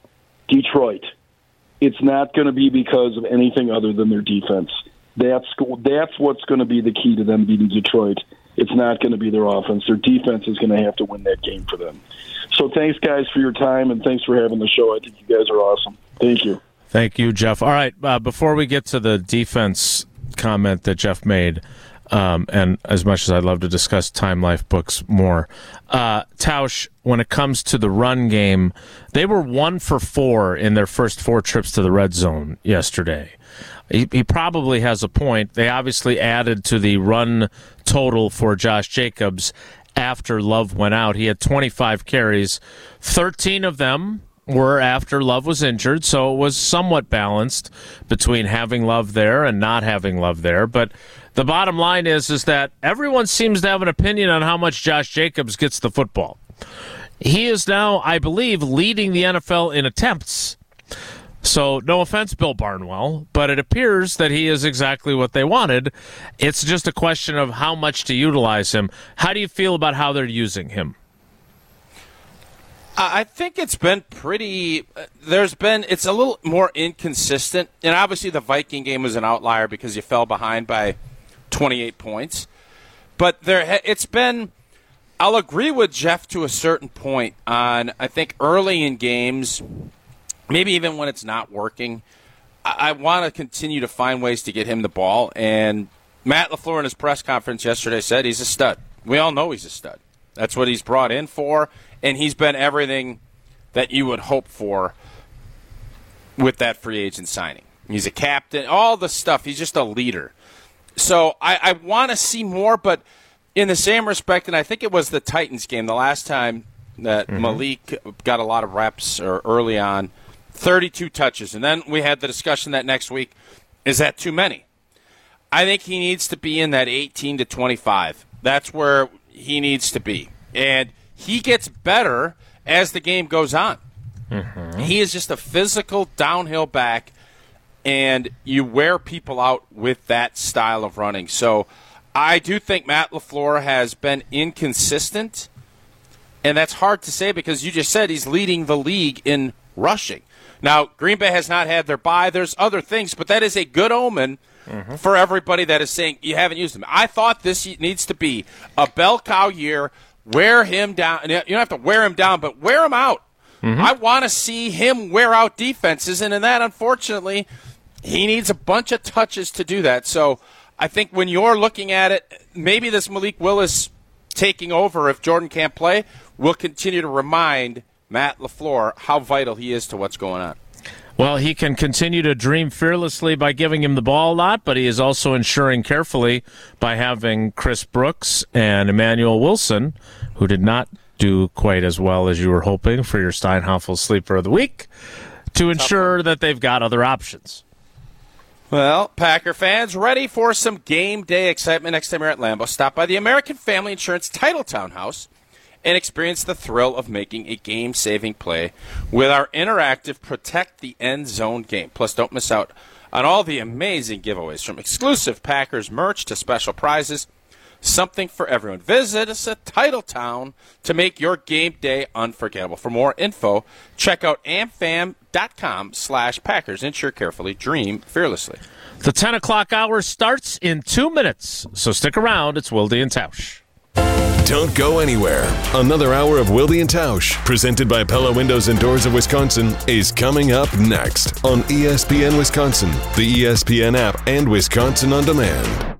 Detroit, it's not going to be because of anything other than their defense. That's that's what's going to be the key to them beating Detroit. It's not going to be their offense. Their defense is going to have to win that game for them. So thanks, guys, for your time, and thanks for having the show. I think you guys are awesome. Thank you. Thank you, Jeff. All right, uh, before we get to the defense comment that Jeff made, um, and as much as I'd love to discuss Time Life Books more, uh, Tausch, when it comes to the run game, they were one for four in their first four trips to the red zone yesterday. He, he probably has a point. They obviously added to the run total for Josh Jacobs after Love went out. He had twenty-five carries, thirteen of them were after Love was injured, so it was somewhat balanced between having Love there and not having Love there. But the bottom line is, is that everyone seems to have an opinion on how much Josh Jacobs gets the football. He is now, I believe, leading the N F L in attempts. So no offense, Bill Barnwell, but it appears that he is exactly what they wanted. It's just a question of how much to utilize him. How do you feel about how they're using him? I think it's been pretty. There's been. It's a little more inconsistent, and obviously the Viking game was an outlier because you fell behind by twenty-eight points. But there, it's been. I'll agree with Jeff to a certain point on. I think early in games, maybe even when it's not working, I, I want to continue to find ways to get him the ball. And Matt LaFleur in his press conference yesterday said he's a stud. We all know he's a stud. That's what he's brought in for. And he's been everything that you would hope for with that free agent signing. He's a captain, all the stuff. He's just a leader. So I, I want to see more, but in the same respect, and I think it was the Titans game, the last time that mm-hmm. Malik got a lot of reps or early on, thirty-two touches. And then we had the discussion that next week, is that too many? I think he needs to be in that eighteen to twenty-five. That's where he needs to be. And he gets better as the game goes on. Mm-hmm. He is just a physical downhill back, and you wear people out with that style of running. So I do think Matt LaFleur has been inconsistent, and that's hard to say because you just said he's leading the league in rushing. Now, Green Bay has not had their bye. There's other things, but that is a good omen mm-hmm. for everybody that is saying you haven't used him. I thought this needs to be a bell cow year. Wear him down. You don't have to wear him down, but wear him out. Mm-hmm. I want to see him wear out defenses, and in that, unfortunately, he needs a bunch of touches to do that. So I think when you're looking at it, maybe this Malik Willis taking over if Jordan can't play will continue to remind Matt LaFleur how vital he is to what's going on. Well, he can continue to dream fearlessly by giving him the ball a lot, but he is also ensuring carefully by having Chris Brooks and Emmanuel Wilson, who did not do quite as well as you were hoping for your Steinhoffel Sleeper of the Week, to ensure that they've got other options. Well, Packer fans, ready for some game day excitement next time you're at Lambeau? Stop by the American Family Insurance Titletown House and experience the thrill of making a game-saving play with our interactive Protect the End Zone game. Plus, don't miss out on all the amazing giveaways, from exclusive Packers merch to special prizes. Something for everyone. Visit us at Titletown to make your game day unforgettable. For more info, check out amfam.com slash Packers. Insure carefully. Dream fearlessly. The ten o'clock hour starts in two minutes, so stick around. It's Wilde and Tausch. Don't go anywhere. Another hour of Wilde and Tausch, presented by Pella Windows and Doors of Wisconsin, is coming up next on E S P N Wisconsin, the E S P N app, and Wisconsin On Demand.